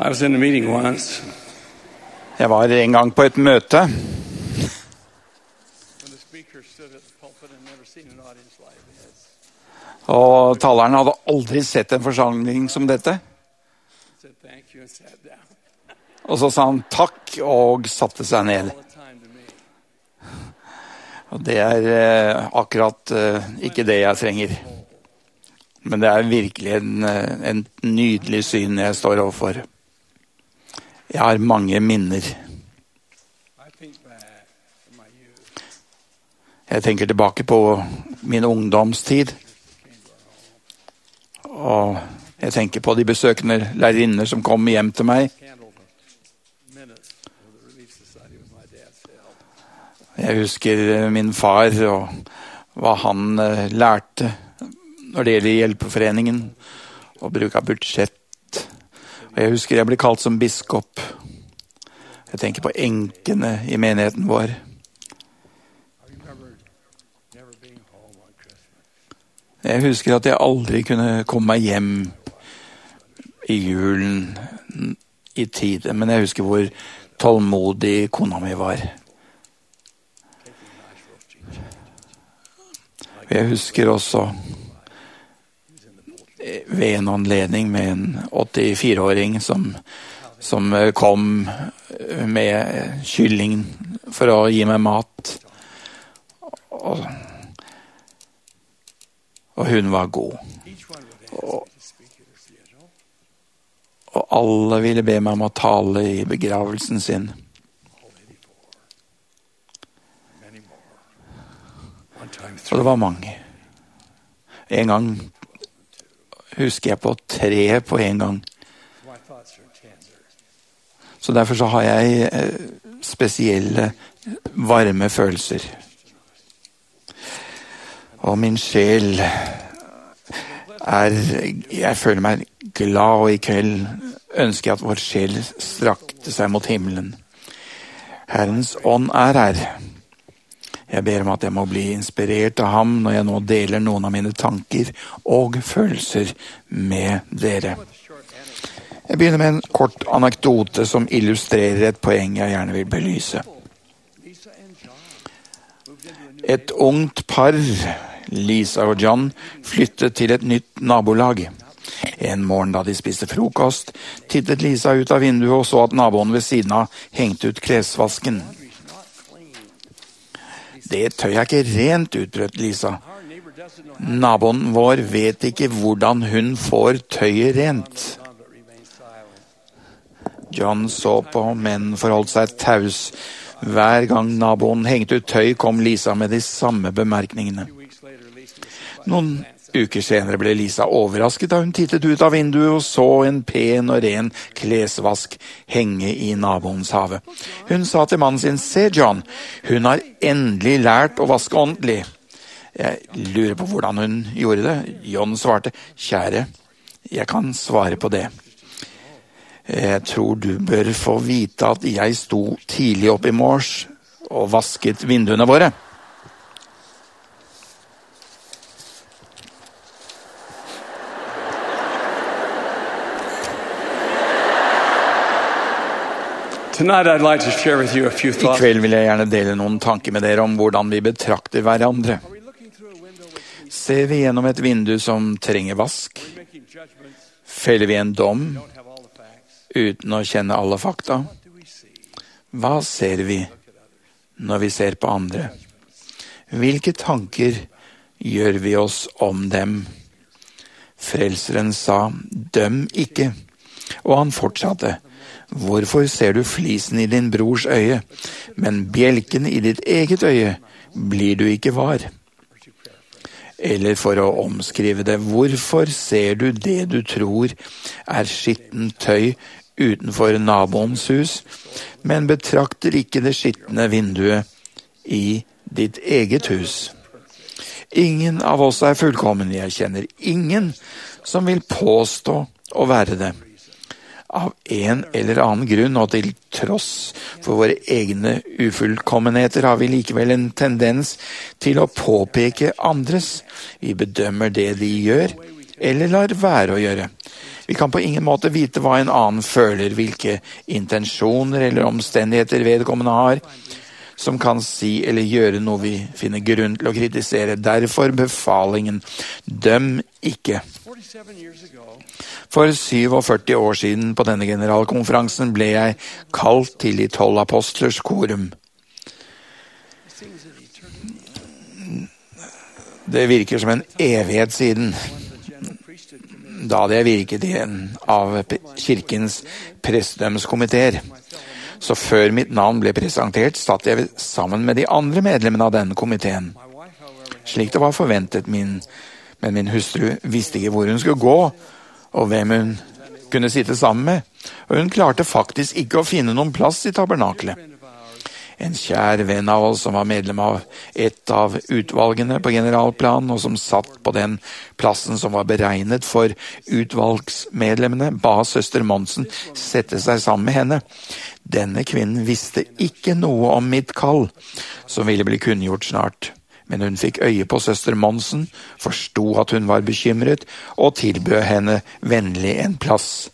I was in a meeting once. Jeg var en gang på et møte, When the speaker stood at the pulpit and never seen an audience like this. og taleren hadde aldri sett en forsamling som dette. Said thank you and sat down. Og så sa han takk og satte seg ned. All the time to me. Og det akkurat ikke det jeg trenger. Men det virkelig en nydelig syn jeg står overfor. Jeg har mange minner. I think back to my youth. Jeg tenker tilbake på min ungdomstid. Og jeg tenker på de besøkende lærerinner som kom hjem til meg. Candle minutes of the Relief Society with my dad's help. Jeg husker min far og hva han lærte når det gjelder hjelpeforeningen og bruk av budsjett. Og jeg husker jeg ble kalt som biskop. Jeg tenker på enkene i menigheten vår. I remember never being home on Christmas. Jeg husker at jeg aldri kunne komme meg hjem i julen i tide, men jeg husker hvor tålmodig kona mi var. Jeg husker også ved en anledning med en 84-åring som kom med kylling for å gi meg mat. Og hun var god. Og alle ville be meg om å tale i begravelsen sin. Og det var mange. En gang husker jeg på 3 på en gang. Så derfor så har jeg spesielle varme følelser. Og min sjel jeg føler meg glad, og i kveld ønsker jeg at vår sjel strakte seg mot himmelen. Herrens ånd her. Jeg ber om at jeg må bli inspirert av ham når jeg nå deler noen av mine tanker og følelser med dere. Jeg begynner med en kort anekdote som illustrerer et poeng jeg gjerne vil belyse. Et ungt par, Lisa og John, flyttet til et nytt nabolag. En morgen da de spiste frokost, tittet Lisa ut av vinduet og så at naboen ved siden av hengte ut klesvasken. Det tøyet ikke rent, utbrøt Lisa. Naboen vår vet ikke hvordan hun får tøyet rent. John så på, men forholdt seg taus. Hver gang naboen hengte ut tøy, kom Lisa med de samme bemerkningene. Noen uker senere ble Lisa overrasket da hun tittet ut av vinduet og så en pen og ren klesvask henge i naboens have. Hun sa til mannen sin, «Se, John, hun har endelig lært å vaske ordentlig.» Jeg lurer på hvordan hun gjorde det. John svarte, «Kjære, jeg kan svare på det. Jeg tror du bør få vite at jeg sto tidlig opp i morges og vasket vinduene våre.» Tonight I'd like to share with you a few I thoughts. kveld vil jeg gjerne dele noen tanker med dere om hvordan vi betrakter hverandre. Are we looking through a window with Ser vi gjennom et vindu som trenger vask? making judgments, Feller vi en dom don't have all the facts? uten å kjenne alle fakta? What do we see? Hva ser vi når vi ser på andre? Hvilke tanker gjør vi oss om dem? Frelseren sa, døm ikke. Og han fortsatte, hvorfor ser du flisen i din brors øye, men bjelken i ditt eget øye blir du ikke var? Eller for å omskrive det, hvorfor ser du det du tror er skittent tøy utenfor naboens hus, men betrakter ikke det skitne vinduet i ditt eget hus? Ingen av oss er fullkommen, jeg kjenner ingen som vil påstå å være det. Av en eller annen grunn, og til tross for våre egne ufullkommenheter, har vi likevel en tendens til å påpeke andres. Vi bedømmer det de gjør, eller lar være å gjøre. Vi kan på ingen måte vite hva en annen føler, hvilke intensjoner eller omstendigheter vedkommende har, som kan si eller gjøre noe vi finner grunn til å kritisere. Derfor befalingen, døm ikke. For 47 år siden på denne generalkonferansen ble jeg kalt til de 12 apostlers korum. Det virker som en evighet siden, da hadde jeg virket i en av kirkens prestedømskomiteer. Så før mitt navn ble presentert, satt jeg sammen med de andre medlemmene av denne komiteen. Slik det var forventet, men min hustru visste ikke hvor hun skulle gå, og hvem hun kunne sitte sammen med. Og hun klarte faktisk ikke å finne noen plass i tabernaklet. En kjær venn av oss som var medlem av et av utvalgene på generalplan, og som satt på den plassen som var beregnet for utvalgsmedlemmene, ba søster Monsen sette seg sammen med henne. Denne kvinnen visste ikke noe om mitt kall, som ville bli kunngjort snart. Men hun fikk øye på søster Monsen, forstod at hun var bekymret, og tilbød henne vennlig en plass.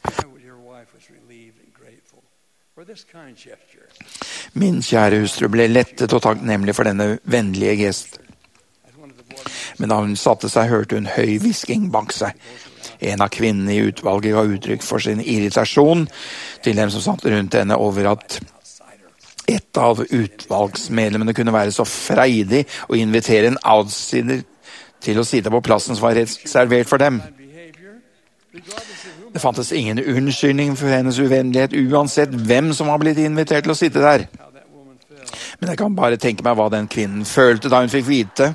Min kjære hustru ble lettet og takknemlig for denne vennlige gest. Men da hun satte seg, hørte hun høy hvisking bak seg. En av kvinnene i utvalget ga uttrykk for sin irritasjon til dem som satt rundt henne over at et av utvalgsmedlemmene kunne være så freidig å invitere en outsider til å sitte på plassen som var reservert for dem. Det fantes ingen unnskyldning for hennes uvennlighet, uansett hvem som var blitt invitert til å sitte der. Men jeg kan bare tenke meg hva den kvinnen følte da hun fikk vite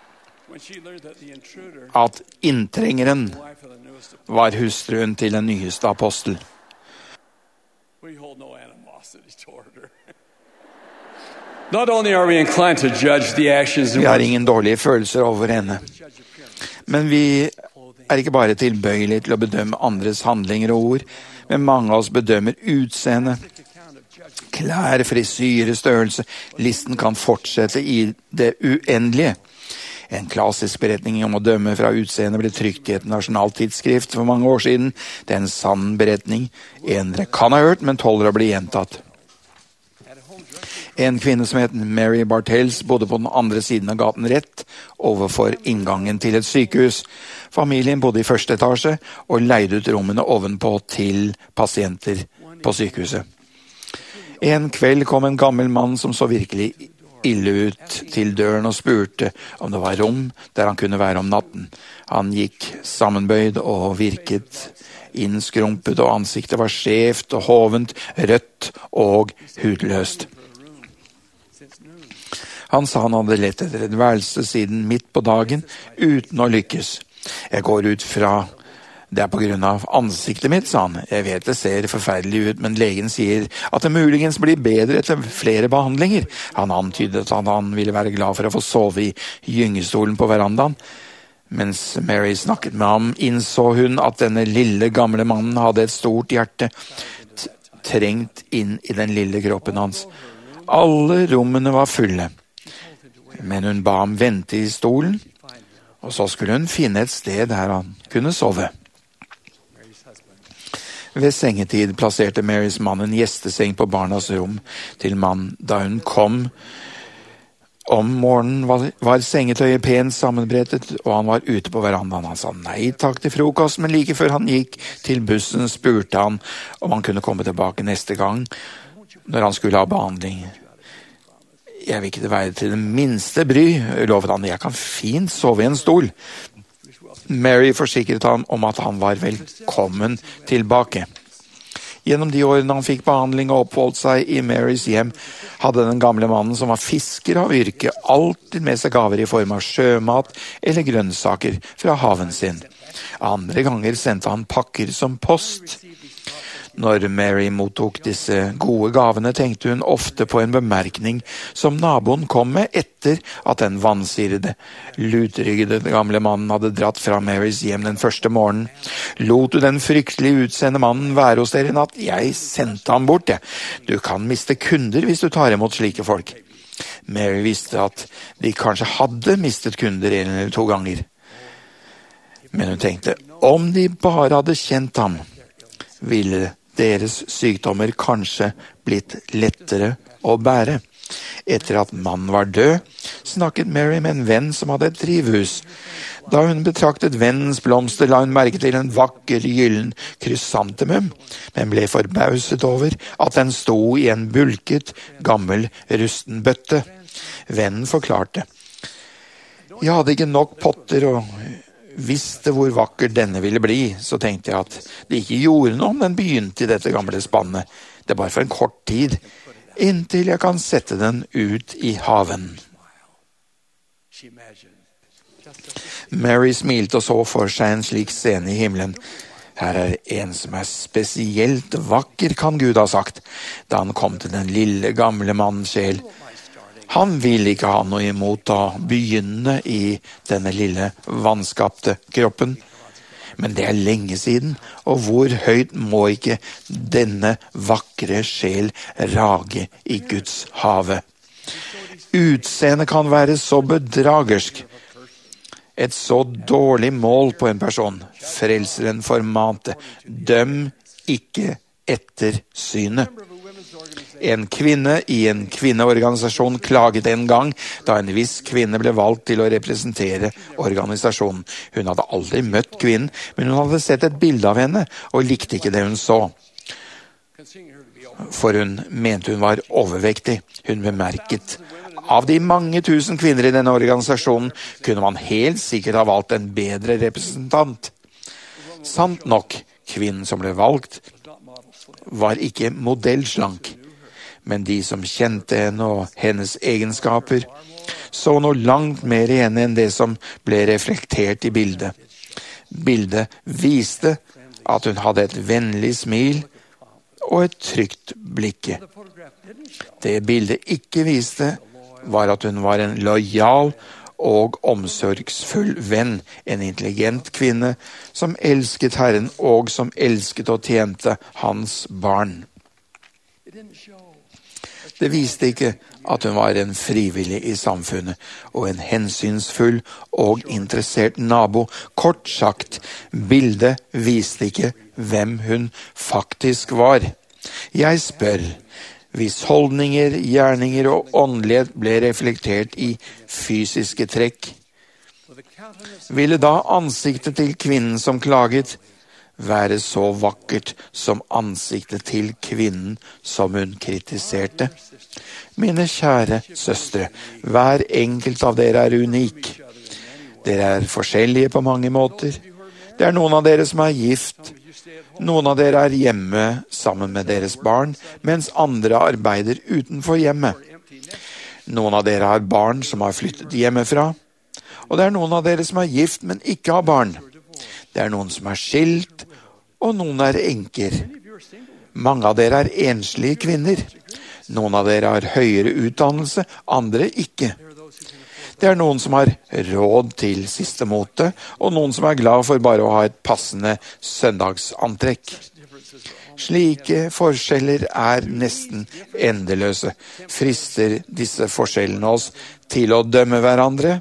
at inntrengeren var hustruen til den nyeste apostel. Vi har ingen dårlige følelser over henne, men vi er ikke bare tilbøyelige til å bedømme andres handlinger og ord, men mange av oss bedømmer utseende, klær, frisyre, størrelse. Listen kan fortsette i det uendelige. En klassisk beretning om å dømme fra utseende ble trykt i et nasjonalt tidsskrift for mange år siden. Det er en sann beretning. En dere kan ha hørt, men tåler å bli gjentatt. En kvinne som het Mary Bartels bodde på den andre siden av gaten rett overfor inngangen til et sykehus. Familien bodde i første etasje og leide ut rommene ovenpå til pasienter på sykehuset. En kveld kom en gammel mann som så virkelig ille ut til døren og spurte om det var rom der han kunne være om natten. Han gikk sammenbøyd og virket innskrumpet, og ansiktet var skjevt og hovent, rødt og hudløst. Han sa han hadde lett etter et værelse siden midt på dagen uten å lykkes. Jeg går ut fra det er på grunn av ansiktet mitt, sa han. Jeg vet det ser forferdelig ut, men legen sier at det muligens blir bedre etter flere behandlinger. Han antydet at han ville være glad for å få sove i gyngestolen på verandaen. Mens Mary snakket med ham, innså hun at denne lille gamle mannen hadde et stort hjerte trengt inn i den lille kroppen hans. Alle rommene var fulle, men hun ba ham vente i stolen, og så skulle hun finne et sted der han kunne sove. Ved sengetid plasserte Marys mann en gjesteseng på barnas rom til mann. Da hun kom om morgenen var sengetøyet pent sammenbrettet, og han var ute på verandaen. Han sa nei takk til frokost, men like før han gikk til bussen spurte han om han kunne komme tilbake neste gang når han skulle ha behandling. Jeg vil ikke være til det minste bry, lovet han. Jeg kan fint sove i en stol. Mary forsikret ham om at han var velkommen tilbake. Gjennom de årene han fikk behandling og oppholdt seg i Marys hjem, hadde den gamle mannen som var fisker av yrke alltid med seg gaver i form av sjømat eller grønnsaker fra haven sin. Andre ganger sendte han pakker som post. Når Mary mottok disse gode gavene, tenkte hun ofte på en bemerkning som naboen kom med etter at den vannsirede, lutryggede gamle mannen hadde dratt fra Marys hjem den første morgenen. Lot du den fryktelig utseende mannen være hos dere i natt? Jeg sendte ham bort, jeg. Du kan miste kunder hvis du tar imot slike folk. Mary visste at de kanskje hadde mistet kunder en eller to ganger. Men hun tenkte, Om de bare hadde kjent ham, ville deres sykdommer kanskje blitt lettere å bære. Etter at mannen var død, snakket Mary med en venn som hadde et drivhus. Da hun betraktet vennens blomster, la hun merke til en vakker gyllen krysantemum, men ble forbauset over at den sto i en bulket, gammel, rusten bøtte. Vennen forklarte: Jeg hadde ikke nok potter og visste hvor vakker denne ville bli, så tenkte jeg at det ikke gjorde noe om den begynte i dette gamle spannet. Det er bare for en kort tid, inntil jeg kan sette den ut i haven. Mary smilte og så for seg en slik scene i himmelen. Her er en som er spesielt vakker, kan Gud ha sagt, da han kom til den lille, gamle mannens sjel. Han ville ikke ha noe imot å begynne i denne lille, vanskapte kroppen. Men det er lenge siden, og hvor høyt må ikke denne vakre sjel rage i Guds have? Utseendet kan være så bedragersk. Et så dårlig mål på en person. Frelseren formante: døm ikke etter synet. En kvinne i en kvinneorganisasjon klaget en gang da en viss kvinne ble valgt til å representere organisasjonen. Hun hadde aldri møtt kvinnen, men hun hadde sett et bilde av henne og likte ikke det hun så. For hun mente hun var overvektig. Hun bemerket: av de mange tusen kvinner i denne organisasjonen kunne man helt sikkert ha valgt en bedre representant. Sant nok, kvinnen som ble valgt, var ikke modellslank. Men de som kjente henne og hennes egenskaper, så noe langt mer i henne enn det som ble reflektert i bildet. Bildet viste at hun hadde et vennlig smil og et trygt blikk. Det bildet ikke viste, var at hun var en lojal og omsorgsfull venn, en intelligent kvinne som elsket Herren og som elsket og tjente hans barn. Det viste ikke at hun var en frivillig i samfunnet og en hensynsfull og interessert nabo. Kort sagt, bildet viste ikke hvem hun faktisk var. Jeg spør: hvis holdninger, gjerninger og åndelighet ble reflektert i fysiske trekk, ville da ansiktet til kvinnen som klaget, være så vakkert som ansiktet til kvinnen som hun kritiserte? Mine kjære søstre, hver enkelt av dere er unik. Dere er forskjellige på mange måter. Det er noen av dere som er gift. Noen av dere er hjemme sammen med deres barn, mens andre arbeider utenfor hjemmet. Noen av dere har barn som har flyttet hjemmefra, og det er noen av dere som er gift, men ikke har barn. Det er noen som er skilt, og noen er enker. Mange av dere er enslige kvinner. Noen av dere har høyere utdannelse, andre ikke. Det er noen som har råd til siste mote, og noen som er glad for bare å ha et passende søndagsantrekk. Slike forskjeller er nesten endeløse. Frister disse forskjellene oss til å dømme hverandre?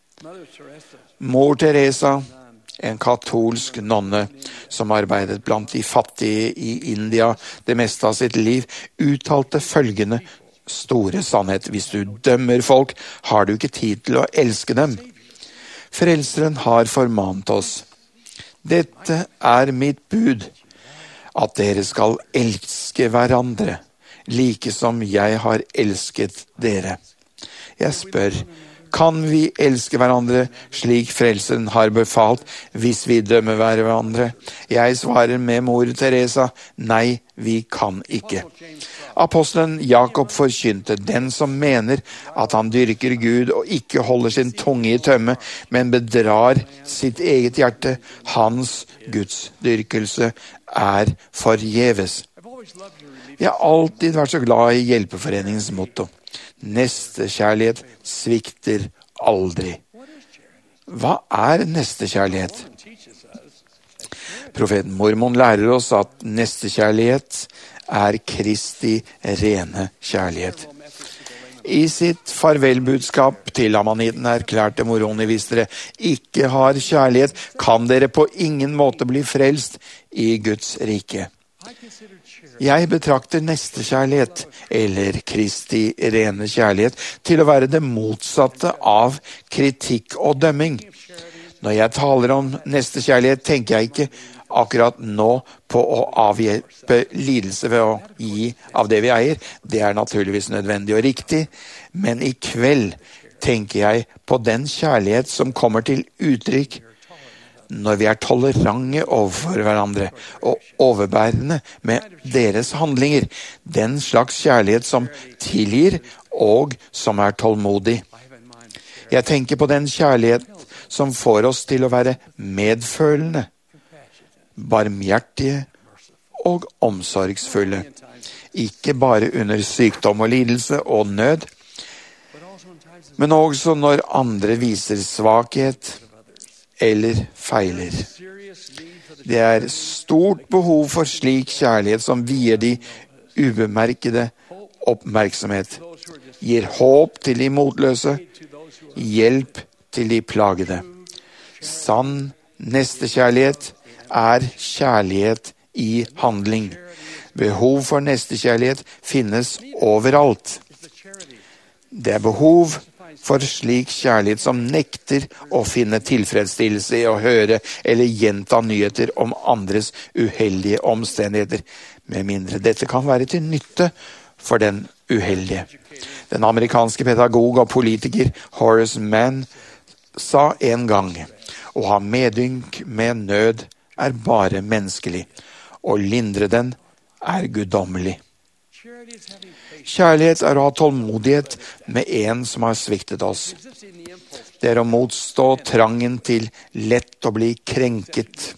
Mor Teresa, en katolsk nonne som arbeidet blant de fattige i India det meste av sitt liv, uttalte følgende store sannhet: hvis du dømmer folk, har du ikke tid til å elske dem. Frelseren har formant oss: dette er mitt bud, at dere skal elske hverandre, like som jeg har elsket dere. Jeg spør: kan vi elske hverandre slik Frelseren har befalt, hvis vi dømmer hverandre? Jeg svarer med mor Teresa: nei, vi kan ikke. Apostelen Jakob forkynte: den som mener at han dyrker Gud og ikke holder sin tunge i tømme, men bedrar sitt eget hjerte, hans gudsdyrkelse er forgjeves. Jeg har alltid vært så glad i Hjelpeforeningens motto: nestekjærlighet svikter aldri. Hva er nestekjærlighet? Profeten Mormon lærer oss at nestekjærlighet er Kristi rene kjærlighet. I sitt farvelbudskap til amanitten erklærte Moroni: hvis dere ikke har kjærlighet, kan dere på ingen måte bli frelst i Guds rike. Jeg betrakter nestekjærlighet, eller Kristi rene kjærlighet, til å være det motsatte av kritikk og dømming. Når jeg taler om nestekjærlighet, tenker jeg ikke akkurat nå på å avhjelpe lidelse ved å gi av det vi eier. Det er naturligvis nødvendig og riktig, men i kveld tenker jeg på den kjærlighet som kommer til uttrykk når vi er tolerante overfor hverandre og overbærende med deres handlinger. Den slags kjærlighet som tilgir og som er tålmodig. Jeg tenker på den kjærlighet som får oss til å være medfølende, barmhjertige og omsorgsfulle. Ikke bare under sykdom og lidelse og nød, men også når andre viser svakhet eller feiler. Det er stort behov for slik kjærlighet som vier de ubemerkede oppmerksomhet, gir håp til de motløse, hjelp til de plagede. Sann nestekjærlighet er kjærlighet i handling. Behov for nestekjærlighet finnes overalt. Det er behov for slik kjærlighet som nekter å finne tilfredsstillelse i å høre eller gjenta nyheter om andres uheldige omstendigheter, med mindre dette kan være til nytte for den uheldige. Den amerikanske pedagog og politiker Horace Mann sa en gang: å ha medynk med nød er bare menneskelig, å lindre den er guddommelig. Kjærlighet er å ha tålmodighet med en som har sviktet oss. Det er å motstå trangen til lett å bli krenket.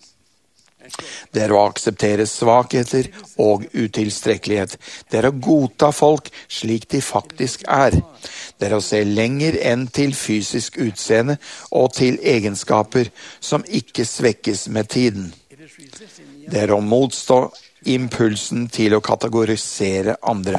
Det er å akseptere svakheter og utilstrekkelighet. Det er å godta folk slik de faktisk er. Det er å se lenger enn til fysisk utseende og til egenskaper som ikke svekkes med tiden. Det er å motstå impulsen til å kategorisere andre.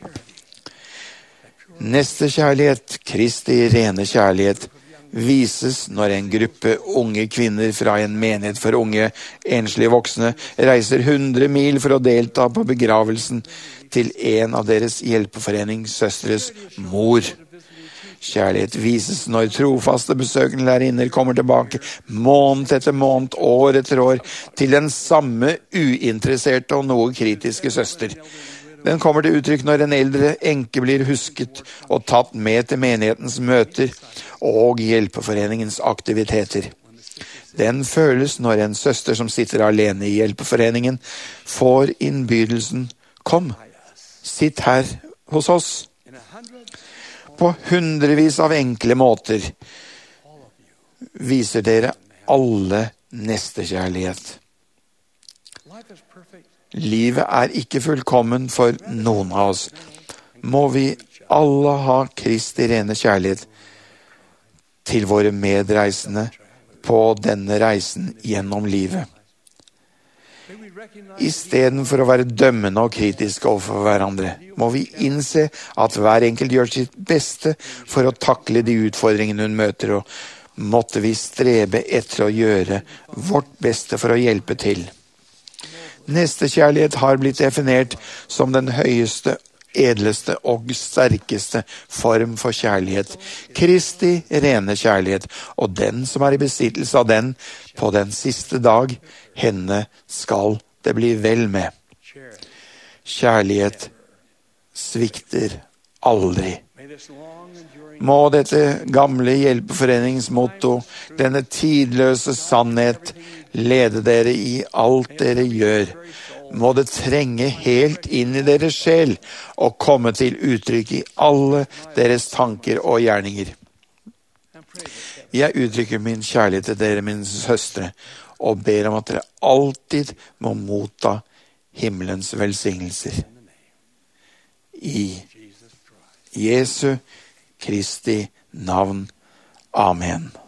Nestekjærlighet, Kristi rene kjærlighet, vises når en gruppe unge kvinner fra en menighet for unge enslige voksne reiser 100 mil for å delta på begravelsen til en av deres hjelpeforeningssøstres mor. Kjærlighet vises når trofaste besøkende lærerinner kommer tilbake måned etter måned, år etter år, til den samme uinteresserte og noe kritiske søster. Den kommer til uttrykk når en eldre enke blir husket og tatt med til menighetens møter og hjelpeforeningens aktiviteter. Den føles når en søster som sitter alene i hjelpeforeningen får innbydelsen: kom, sitt her hos oss. På hundrevis av enkle måter viser dere alle nestekjærlighet. Livet er ikke fullkommen for noen av oss. Må vi alle ha Kristi rene kjærlighet til våre medreisende på denne reisen gjennom livet. I stedet for å være dømmende og kritiske overfor hverandre, må vi innse at hver enkelt gjør sitt beste for å takle de utfordringene hun møter, og måtte vi strebe etter å gjøre vårt beste for å hjelpe til. Nestekjærlighet har blitt definert som den høyeste, edleste og sterkeste form for kjærlighet. Kristi rene kjærlighet, og den som er i besittelse av den på den siste dag, henne skal det bli vel med. Kjærlighet svikter aldri. Må dette gamle hjelpeforeningsmotto, denne tidløse sannhet, lede dere i alt dere gjør. Må det trenge helt inn i deres sjel og komme til uttrykk i alle deres tanker og gjerninger. Jeg uttrykker min kjærlighet til dere, mine søstre, og ber om at dere alltid må motta himmelens velsignelser. I Jesu Kristi navn. Amen.